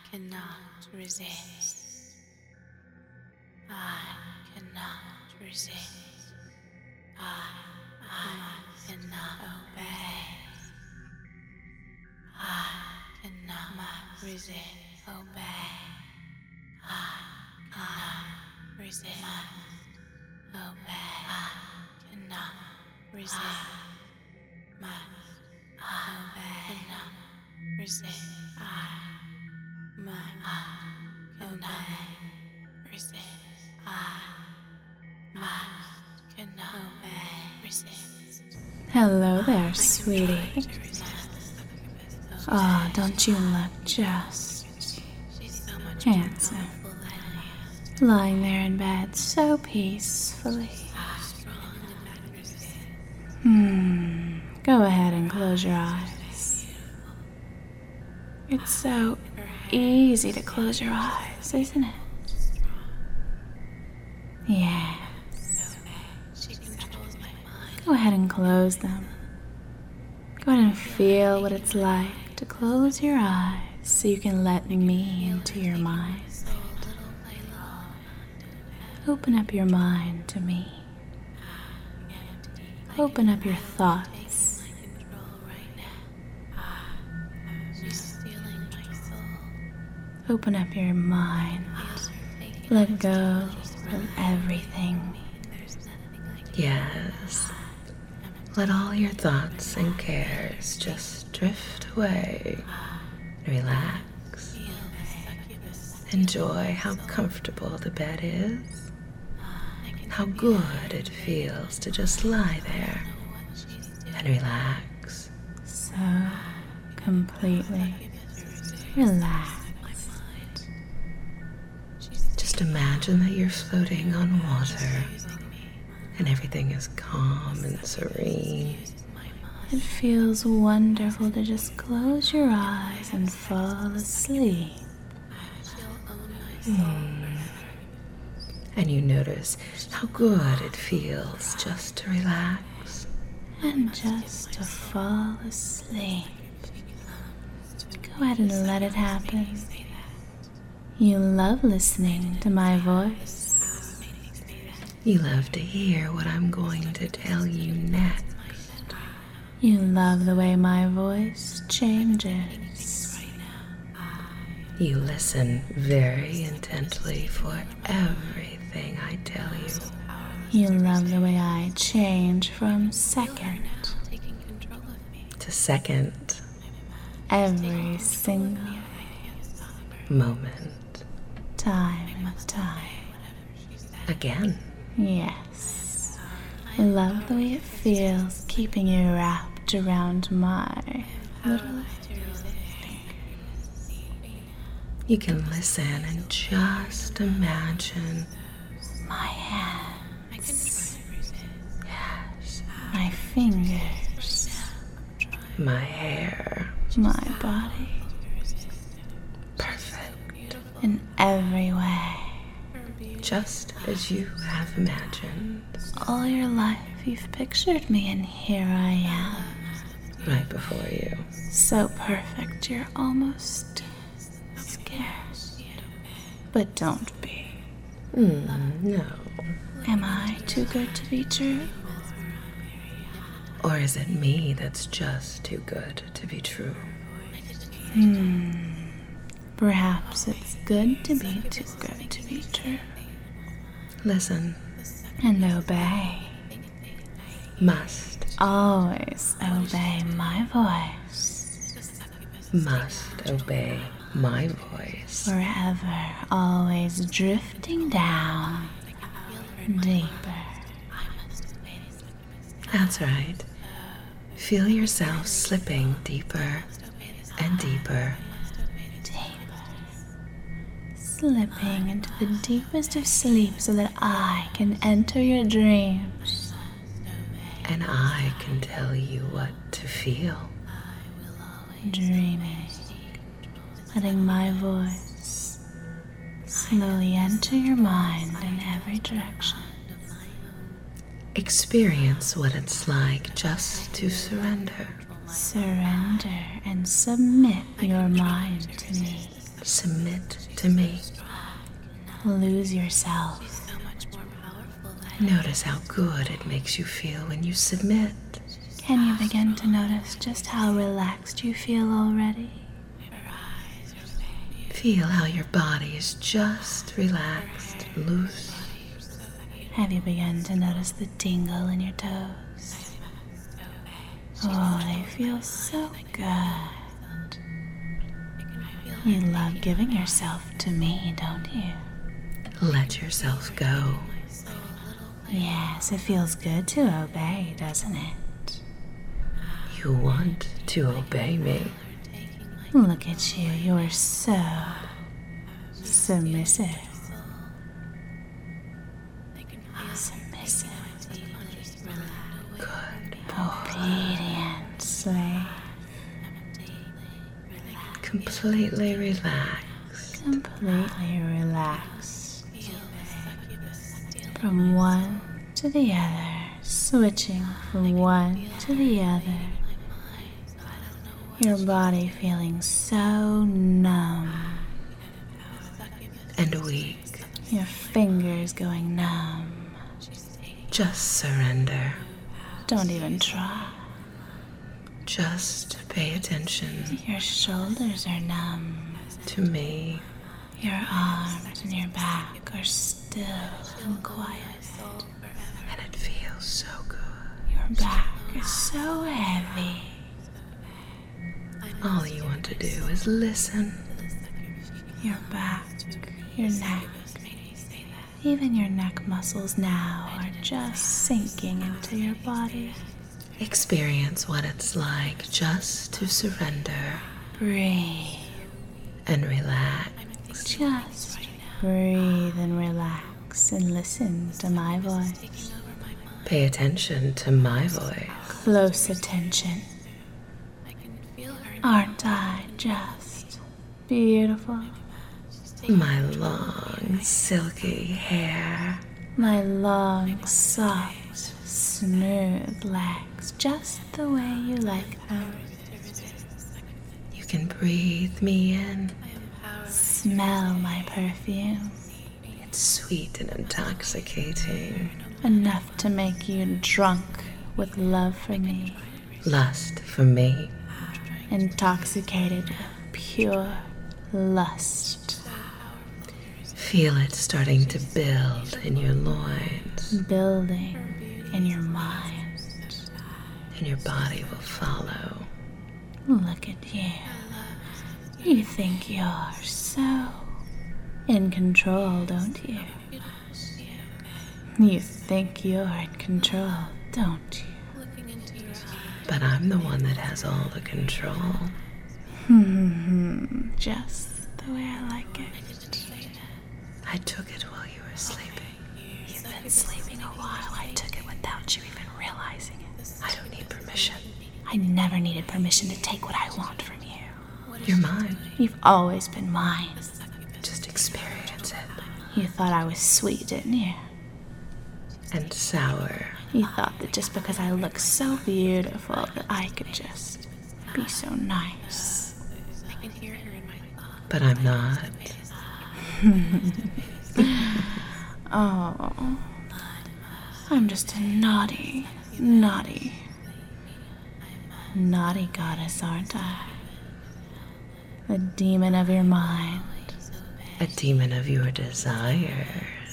cannot resist. I cannot resist. I cannot obey. I cannot resist. Obey. I cannot resist. Obey. I cannot resist. Must obey. Cannot resist. I cannot resist. I cannot obey. Resist. Hello there, sweetie. Oh, don't you look just handsome? Lying there in bed so peacefully. Go ahead and close your eyes. It's so easy to close your eyes, isn't it? Yes. Go ahead and close them. Go ahead and feel what it's like to close your eyes so you can let me into your mind. Open up your mind to me. Open up your thoughts. Open up your mind. Let go of everything. Yes. Let all your thoughts and cares just drift away. Relax. Enjoy how comfortable the bed is. How good it feels to just lie there and relax. So completely relaxed. Just imagine that you're floating on water and everything is calm and serene. It feels wonderful to just close your eyes and fall asleep. And you notice how good it feels just to relax. And just to fall asleep. Go ahead and let it happen. You love listening to my voice. You love to hear what I'm going to tell you next. You love the way my voice changes. You listen very intently for everything I tell you. You love the way I change from second To second every single moment. time. Again. Yes. I love the way it feels keeping you wrapped around my little fingers. You can listen and just imagine My hands. Yes. My fingers. My hair. My body. Perfect. In every way. Just as you have imagined. All your life you've pictured me, and here I am. Right before you. So perfect you're almost scared. But don't be. No. Am I too good to be true? Or is it me that's just too good to be true? Perhaps it's good to be too good to be true. Listen. And obey. Must. Always obey my voice. Must obey my voice. Forever, always drifting down deeper. That's right. Feel yourself slipping deeper and deeper. Slipping into the deepest of sleep so that I can enter your dreams. And I can tell you what to feel. Dreaming. Letting my voice slowly enter your mind in every direction. Experience what it's like just to surrender. Surrender and submit your mind to me. Submit to me. Lose yourself. Notice how good it makes you feel when you submit. Can you begin to notice just how relaxed you feel already? Feel how your body is just relaxed, loose. Have you begun to notice the tingle in your toes? Oh, they feel so good. You love giving yourself to me, don't you? Let yourself go. Yes, it feels good to obey, doesn't it? You want to obey me. Look at you, you're so submissive. Submissive. Good. Obedient slave. Completely relaxed. Completely relaxed. From one to the other, switching from one to the other. Your body feeling so numb. And weak. Your fingers going numb. Just surrender. Don't even try. Just pay attention Your shoulders are numb. to me. Your arms and your back are still and quiet. And it feels so good. Your back is so heavy. All you want to do is listen. Your back, your neck, even your neck muscles now are just sinking into your body. Experience what it's like just to surrender Breathe. and relax. Just breathe and relax and listen to my voice. Pay attention to my voice. Close attention. Aren't I just beautiful? My long, silky hair. My long, soft, smooth legs, just the way you like them. You can breathe me in. Smell my perfume, It's sweet and intoxicating. enough to make you drunk with love for me, Lust for me. intoxicated with pure lust, Feel it starting to build in your loins, building in your mind. and your body will follow. Look at you. You think you're so in control, don't you? You think you're in control, don't you? But I'm the one that has all the control. Just the way I like it. I took it while you were sleeping. You've been sleeping a while. I took it without you even realizing it. I don't need permission. I never needed permission to take what I want from you. You're mine. You've always been mine. Just experience it. You thought I was sweet, didn't you? And sour. You thought that just because I look so beautiful that I could just be so nice. But I'm not. Oh, I'm just a naughty goddess, aren't I? A demon of your mind. A demon of your desires.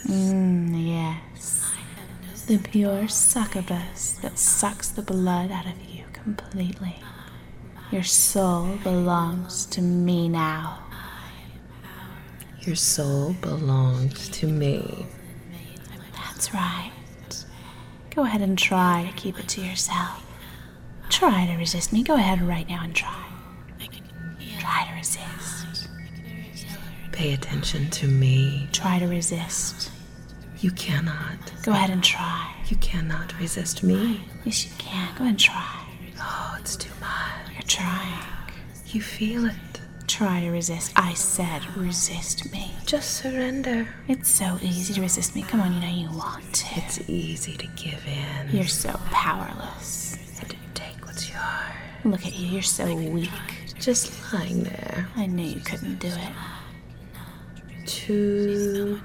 Yes. The pure succubus that sucks the blood out of you completely. Your soul belongs to me now. Your soul belongs to me. That's right. Go ahead and try to keep it to yourself. Try to resist me. Go ahead right now and try. Try to resist. Pay attention to me. Try to resist. You cannot. Go ahead and try. You cannot resist me. Yes, you can. Go ahead and try. Oh, it's too much. You're trying. You feel it. Try to resist. I said resist me. Just surrender. It's so easy to resist me. Come on, you know you want to. It's easy to give in. You're so powerless. And to take what's yours. Look at you. You're so weak. just lying there. I knew you couldn't do it. Too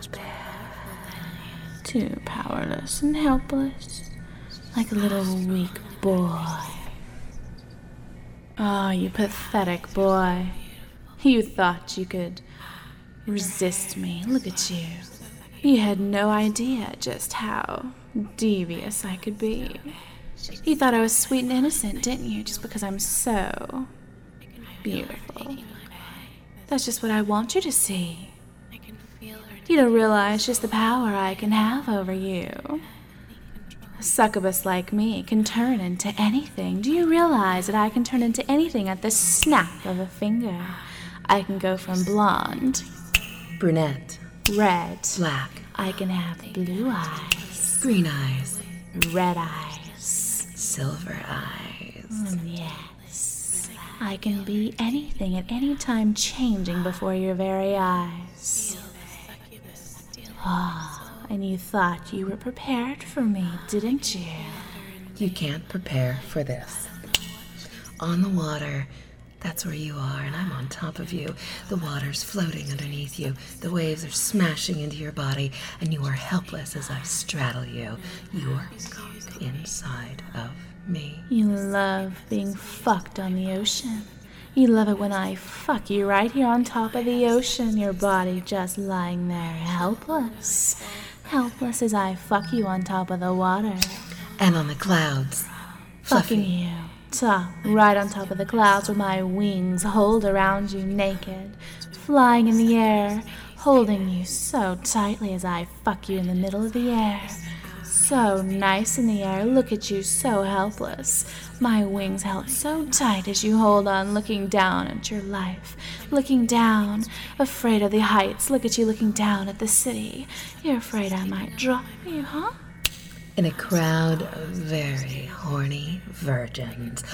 Too powerless and helpless, like a little weak boy. Oh, you pathetic boy. You thought you could resist me. Look at you. You had no idea just how devious I could be. You thought I was sweet and innocent, didn't you? Just because I'm so beautiful. That's just what I want you to see. You don't realize just the power I can have over you. A succubus like me can turn into anything. Do you realize that I can turn into anything at the snap of a finger? I can go from blonde, brunette, red, black, I can have blue eyes, green eyes, red eyes, silver eyes. Yes, I can be anything at any time, changing before your very eyes. Ah, and you thought you were prepared for me, didn't you? You can't prepare for this. On the water, that's where you are, and I'm on top of you. The water's floating underneath you. The waves are smashing into your body, and you are helpless as I straddle you. You are caught inside of me. You love being fucked on the ocean. You love it when I fuck you right here on top of the ocean, your body just lying there helpless. Helpless as I fuck you on top of the water. And on the clouds. Fucking you. Top, right on top of the clouds with my wings hold around you naked. Flying in the air, holding you so tightly as I fuck you in the middle of the air. So nice in the air, look at you so helpless. My wings held so tight as you hold on, looking down at your life. Looking down, afraid of the heights. Look at you looking down at the city. You're afraid I might drop you, huh? In a crowd of very horny virgins.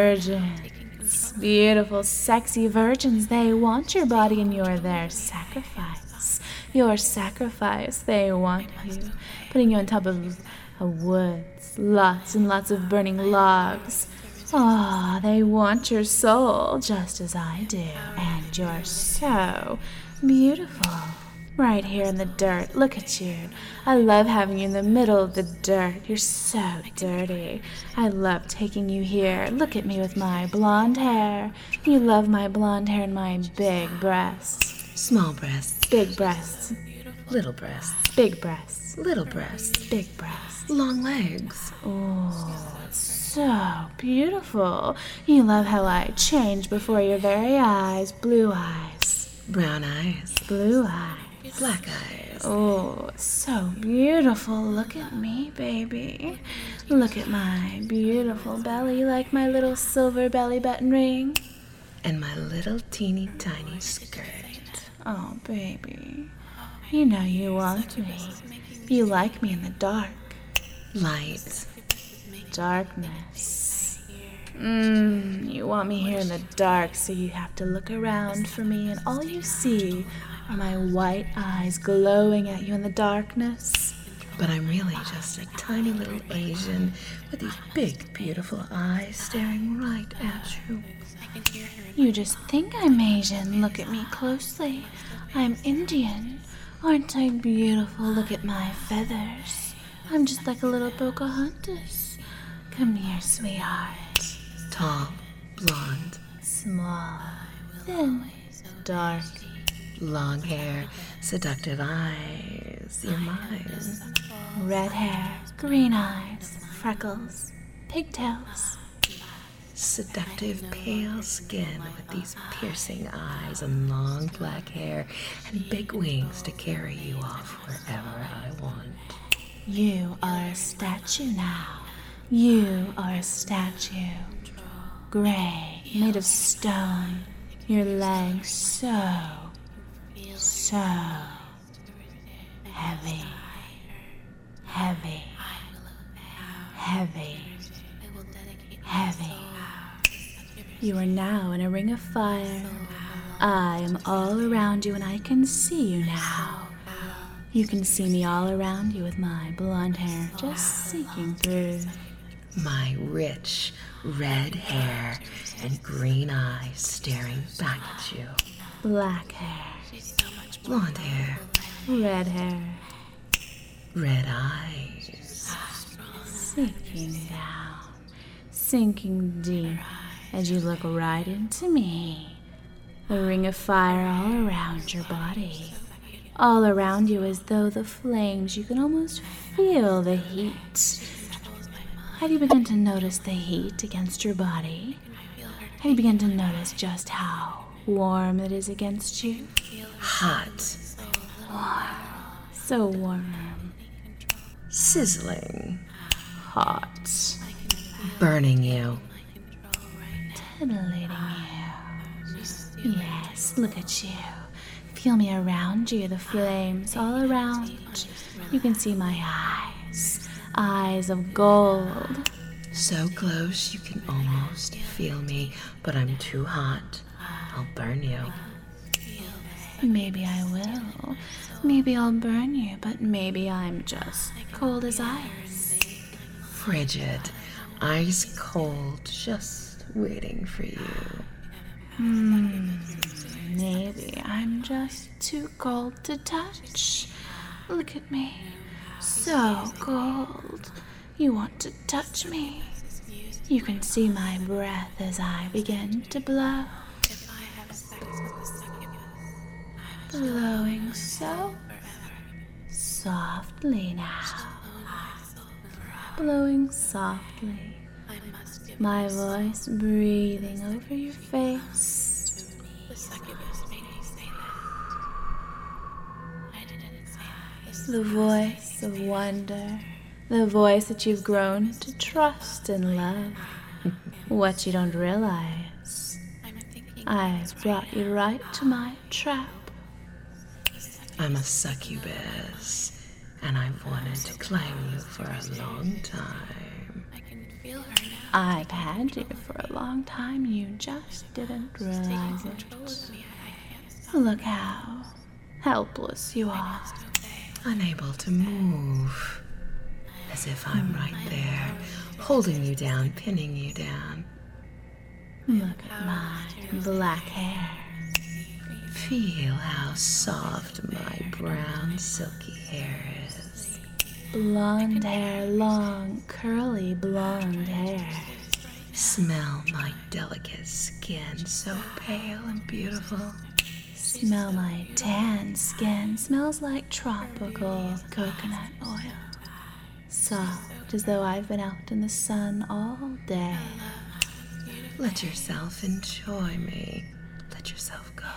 Virgins. Beautiful, sexy virgins. They want your body and you're their sacrifice. Your sacrifice. They want you. Putting you on top of woods. Lots and lots of burning logs. Ah, they want your soul just as I do. And you're so beautiful. Right here in the dirt. Look at you. I love having you in the middle of the dirt. You're so dirty. I love taking you here. Look at me with my blonde hair. You love my blonde hair and my big breasts. Small breasts. Big breasts. Little breasts. Big breasts. Little breasts. Big breasts. Long legs. Oh, it's so beautiful. You love how I change before your very eyes. Blue eyes. Brown eyes. Blue eyes. Black eyes. Oh, so beautiful. Look at me, baby. Look at my beautiful belly. You like my little silver belly button ring? And my little teeny tiny skirt. Oh, baby. You know you want me. You like me in the dark. Light. Darkness. You want me here in the dark, so you have to look around for me, and all you see are my white eyes glowing at you in the darkness. But I'm really just a tiny little Asian with these big, beautiful eyes staring right at you. You just think I'm Asian. Look at me closely. I'm Indian. Aren't I beautiful? Look at my feathers. I'm just like a little Pocahontas. Come here, sweetheart. Tall, blonde, Small, thin, dark. long hair, seductive eyes. You're mine. Red hair, green eyes, freckles, pigtails. Seductive pale skin with these piercing eyes and long black hair and big wings to carry you off wherever I want. You are a statue now. You are a statue. Gray, made of stone. Your legs so heavy. Heavy. Heavy. Heavy. You are now in a ring of fire. I am all around you and I can see you now. You can see me all around you with my blonde hair just sinking through. my rich red hair and green eyes staring back at you. Black hair, Blonde hair, red hair, red eyes. Sinking deep as you look right into me. A ring of fire all around your body. All around you as though the flames, you can almost feel the heat. Have you begun to notice the heat against your body? Have you begun to notice just how warm it is against you? Hot, So warm, sizzling, hot, burning you. titillating you. Yes, look at you. Feel me around you, the flames all around. You can see my eyes, eyes of gold. So close you can almost feel me, but I'm too hot. I'll burn you. Maybe I will. Maybe I'll burn you, but maybe I'm just cold as ice. Frigid, ice cold, just waiting for you. Maybe I'm just too cold to touch. Look at me. So cold. You want to touch me. You can see my breath as I begin to blow. Blowing so softly now. Blowing softly. My voice breathing over your face. The voice of wonder. The voice that you've grown to trust and love. What you don't realize, I've brought you right to my trap. I'm a succubus, and I've wanted to claim you for a long time. I've had you for a long time, you just didn't realize it. Look how helpless you are. Unable to move, as if I'm right there, holding you down, pinning you down. Look at my black hair. Feel how soft my brown, silky hair is. Blonde hair, long, curly blonde hair. Smell my delicate skin, so pale and beautiful. Smell my tan skin. Smells like tropical coconut oil. Soft as though I've been out in the sun all day. Let yourself enjoy me. Let yourself go.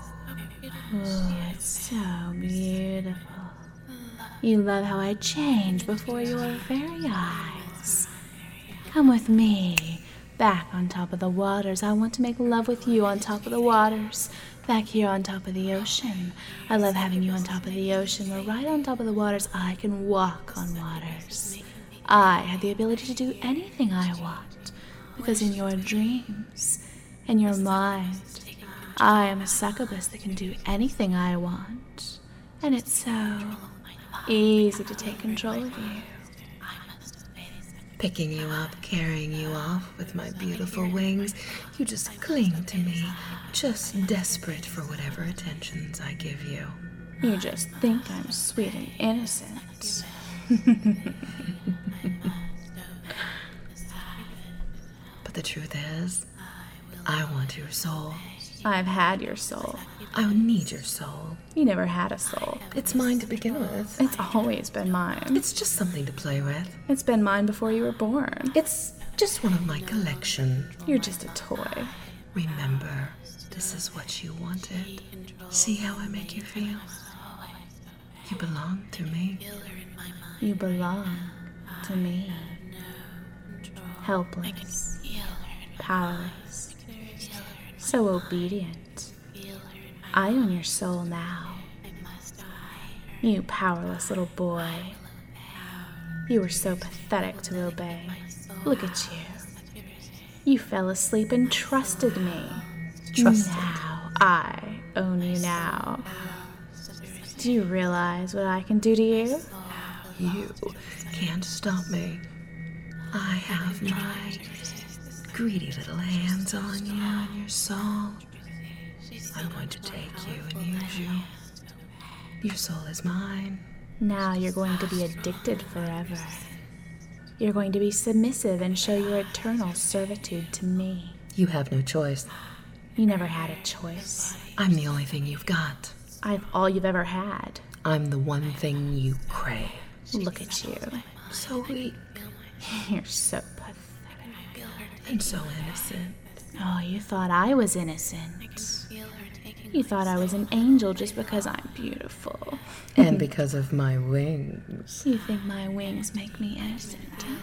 Oh, it's so beautiful. You love how I change before your very eyes. Come with me, back on top of the waters. I want to make love with you on top of the waters, back here on top of the ocean. I love having you on top of the ocean. We're right on top of the waters. I can walk on waters. I have the ability to do anything I want, because in your dreams, in your mind, I am a succubus that can do anything I want. And it's so easy to take control of you. Picking you up, carrying you off with my beautiful wings, you just cling to me, just desperate for whatever attentions I give you. You just think I'm sweet and innocent. But the truth is, I want your soul. I've had your soul. I need your soul. You never had a soul. It's mine to begin with. It's always been mine. It's just something to play with. It's been mine before you were born. It's just one of my collection. You're just a toy. Remember, this is what you wanted. See how I make you feel? You belong to me. You belong to me. Helpless. Powerless. So obedient. I own your soul now. You powerless little boy. You were so pathetic to obey. Look at you. You fell asleep and trusted me. Trusted. Now I own you now. Do you realize what I can do to you? You can't stop me. I have my greedy little hands on you and your soul. I'm going to take you and use you. Your soul is mine. Now you're going to be addicted forever. You're going to be submissive and show your eternal servitude to me. You have no choice. You never had a choice. I'm the only thing you've got. I'm all you've ever had. I'm the one thing you crave. Look at you. So weak You're so pathetic. and so innocent. Oh, you thought I was innocent. You thought I was an angel just because I'm beautiful. And because of my wings. You think my wings make me innocent?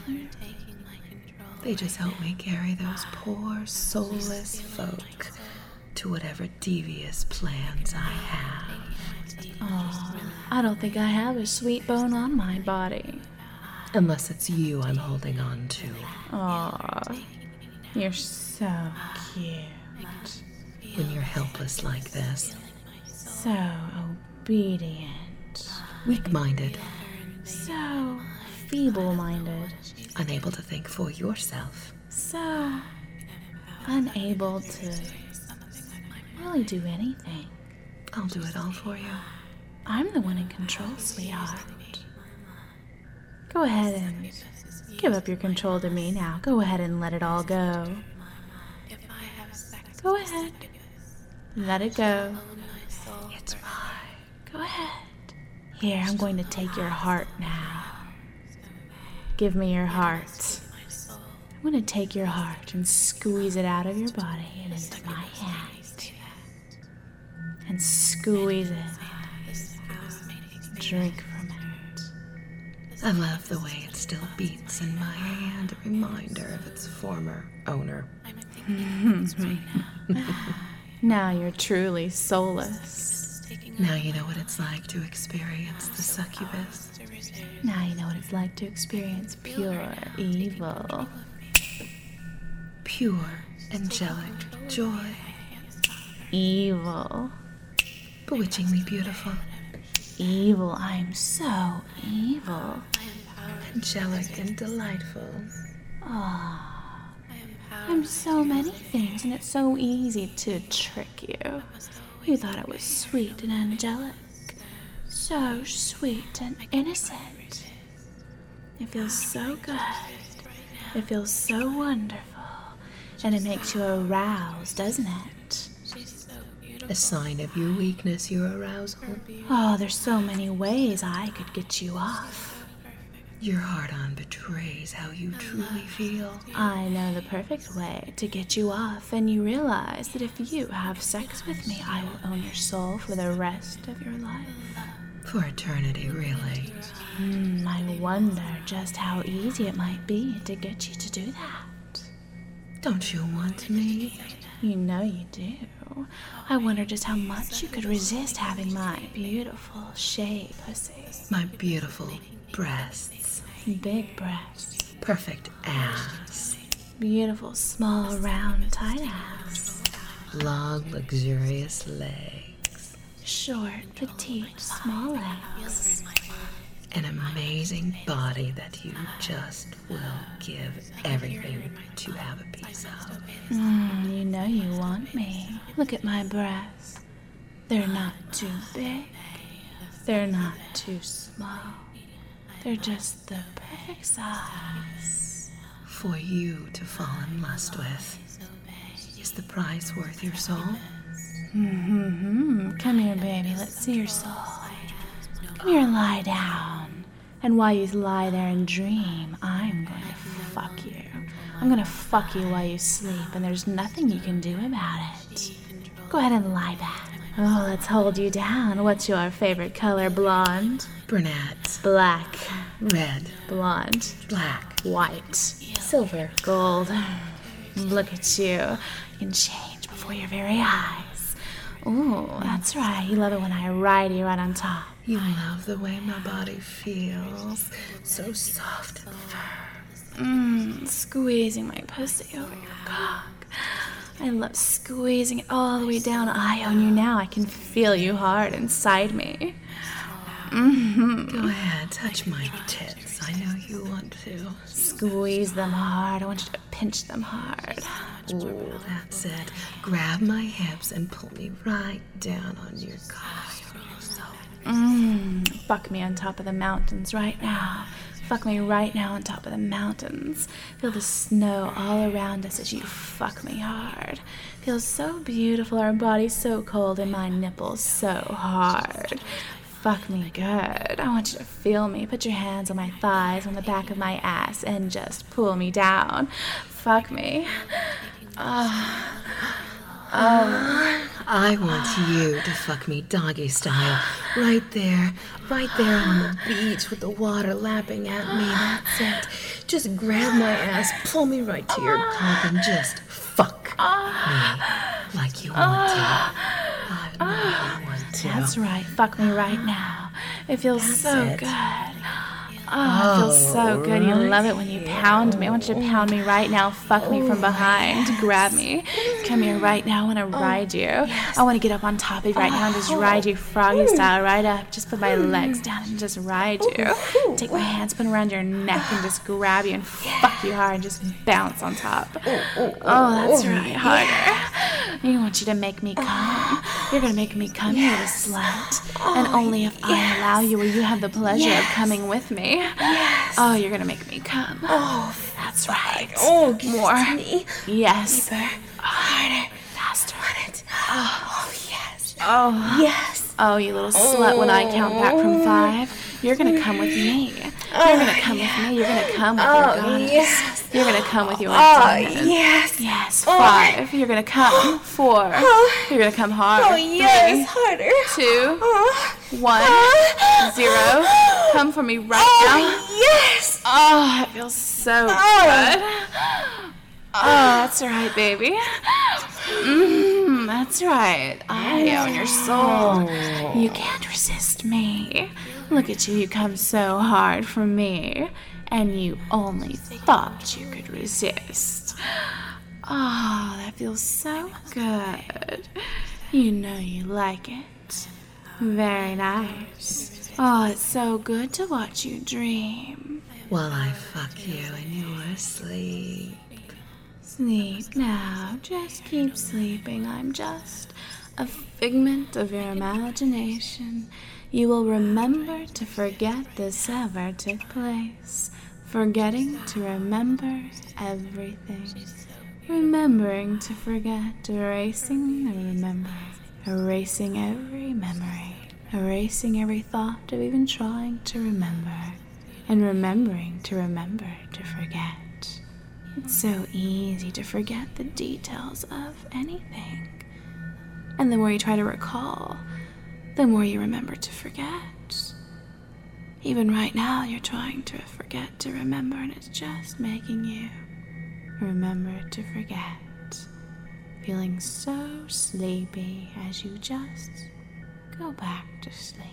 They just help me carry those poor, soulless folk to whatever devious plans I have. Oh, I don't think I have a sweet bone on my body. Unless it's you I'm holding on to. Aw, you're so cute. When you're helpless like this, So obedient. weak-minded, So feeble-minded. unable to think for yourself. So unable to really do anything. I'll do it all for you. I'm the one in control, sweetheart. Go ahead and give up your control to me now. Go ahead and let it all go. Go ahead. Let it go. It's mine. Go ahead. Here, I'm going to take your heart now. Give me your heart. I'm going to take your heart and squeeze it out of your body and into my hand. And squeeze it. Drink from it. I love the way it still beats in my hand, a reminder of its former owner. Now you're truly soulless. Now you know what it's like to experience the succubus. Now you know what it's like to experience pure evil. Pure, angelic joy. Evil. Bewitchingly beautiful. Evil. I'm so evil. Angelic and delightful. Oh, I'm so many things, and it's so easy to trick you. You thought I was sweet and angelic. So sweet and innocent. It feels so good. It feels so wonderful. And it makes you aroused, doesn't it? A sign of your weakness, your arousal. Oh, there's so many ways I could get you off. Your heart-on betrays how you truly feel. I know the perfect way to get you off, and you realize that if you have sex with me, I will own your soul for the rest of your life. For eternity, really. I wonder just how easy it might be to get you to do that. Don't you want me? You know you do. I wonder just how much you could resist having my beautiful shaved pussy. My beautiful breasts. Big breasts. Perfect ass. Beautiful, small, round, tight ass. Long, luxurious legs. Short, petite, small legs. An amazing body that you just will give everything to have a piece of. You know you want me. Look at my breasts. They're not too big. They're not too small. They're just the perfect size. For you to fall in lust with. Is the price worth your soul? Come here, baby. Let's see your soul. Come here and lie down. And while you lie there and dream, I'm going to fuck you. I'm going to fuck you while you sleep, and there's nothing you can do about it. Go ahead and lie back. Oh, let's hold you down. What's your favorite color? Blonde? Brunette. Black? Red. Blonde? Black. White? Silver? Gold? Look at you. You can change before your very eyes. Ooh, that's right. You love it when I ride you right on top. You love the way my body feels. So soft and firm. Squeezing my pussy over your cock. I love squeezing it all the way down. I own you now. I can feel you hard inside me. Go ahead, touch my tits. I know you want to. Squeeze them hard. I want you to pinch them hard. Ooh, that's it. Grab my hips and pull me right down on your cock. Fuck me on top of the mountains right now. Fuck me right now on top of the mountains. Feel the snow all around us as you fuck me hard. Feels so beautiful, our bodies so cold and my nipples so hard. Fuck me good. I want you to feel me. Put your hands on my thighs, on the back of my ass, and just pull me down. Fuck me. I want you to fuck me doggy style. Right there on the beach with the water lapping at me. That's it. Just grab my ass, pull me right to your cock, and just fuck me like you want to. I know you want to. That's right. Fuck me right now. It feels so it. good. Oh, it feels so good. You love it when you pound me. I want you to pound me right now. Fuck me from behind. Grab me. Come here right now. I want to ride you. I want to get up on top of you right now and just ride you froggy style right up. Just put my legs down and just ride you. Take my hands, put them around your neck and just grab you and fuck you hard and just bounce on top. Oh, that's right. Harder. I want you to make me come. You're going to make me come, you little slut. And only if I allow you will you have the pleasure of coming with me. Oh, you're going to make me come. Oh, that's right. Oh, more. Me. Yes. Deeper. Harder. Faster. Oh, yes. Oh. Yes. Oh, you little slut, when I count back from 5, you're going to come with me. You're going to come with me. You're going to come with your goddess. Yes. You're going to come with your demon. Yes. Yes. 5. You're going to come. 4. You're going to come hard. Oh, yes. 3, Harder. 2, 1, 0. Come for me right now. Yes. Oh, it feels so good. Oh, that's right, baby. That's right. I own your soul. You can't resist me. Look at you. You come so hard for me. And you only thought you could resist. Oh, that feels so good. You know you like it. Very nice. Oh, it's so good to watch you dream. While I fuck you and you're asleep. Sleep now. Just keep sleeping. I'm just a figment of your imagination. You will remember to forget this ever took place. Forgetting to remember everything. Remembering to forget. Erasing the remember. Erasing every memory. Erasing every thought of even trying to remember. And remembering to remember to forget. It's so easy to forget the details of anything. And the more you try to recall, the more you remember to forget. Even right now, you're trying to forget to remember, and it's just making you remember to forget. Feeling so sleepy as you just go back to sleep.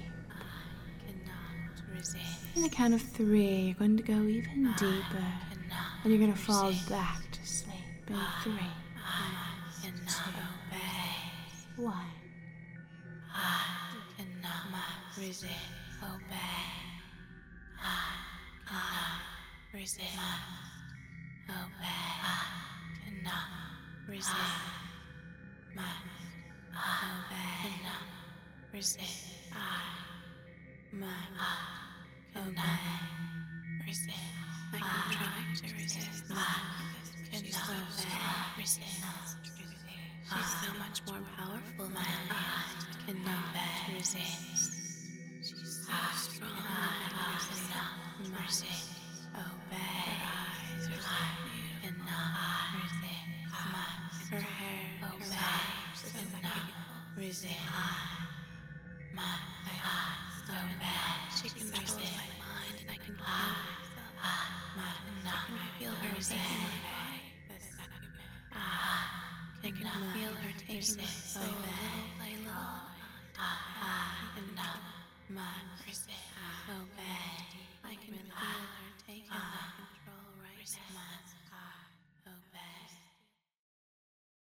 In the count of 3, you're going to go even deeper, and you're going to fall back to sleep. In 3, 2, 1. Resist, obey. I cannot resist, obey. I cannot resist, obey. Cannot resist, cannot resist. I can try to resist, cannot resist. She's so much more powerful than I cannot resist. She's so strong. I cannot resist. Obey. I cannot resist. Her hair. Obey. Cannot resist. My eyes. Obey. She can control my mind, and I can feel her resist. I can feel her taking it so little. I cannot resist, obey. I can feel her taking control right now.